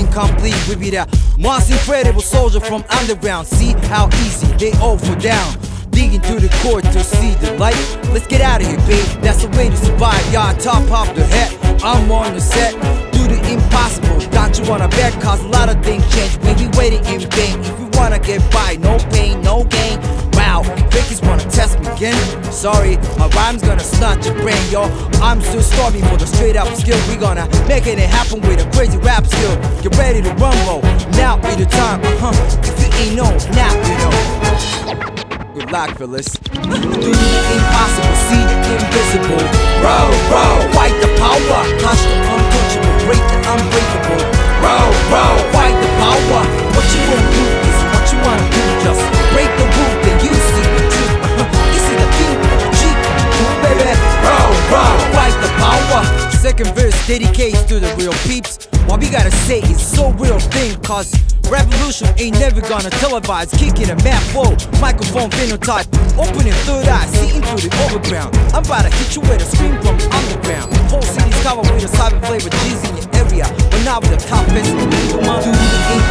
complete. We be that most incredible soldier from underground. See how easy they all fall down. Dig into the core to see the light. Let's get out of here, babe. That's the way to survive. Y'all top off the head. I'm on the set. Do the impossible. Don't you wanna bet? Cause a lot of things change. We be waiting in vain. If we wanna get by, no pain, no gain. Wow, fakies wanna test me again. Sorry, my rhyme's gonna snatch your brain, yo. I'm still starving for the straight up skill. We gonna make it happen with a crazy rap skill. Get ready to rumble. Now be the time. If you ain't know, now you know. Good luck, fellas. Do the impossible, see the invisible. Row, row, fight the power. Touch the untouchable, break the unbreakable. Row, row, fight the power. What you wanna do is what you wanna do. Just break the rule, then you see the truth. You see the king, G, baby. Row, row, fight the power. Second verse dedicates to the real peeps. What we gotta say is so real thing, cause revolution ain't never gonna televise. Kicking a map flow, microphone phenotype. Opening third eye, see into the overground. I'm about to hit you with a scream from the underground. Whole city's covered with a cyber flavor, G's in your area, but not with the top best. Come on, do the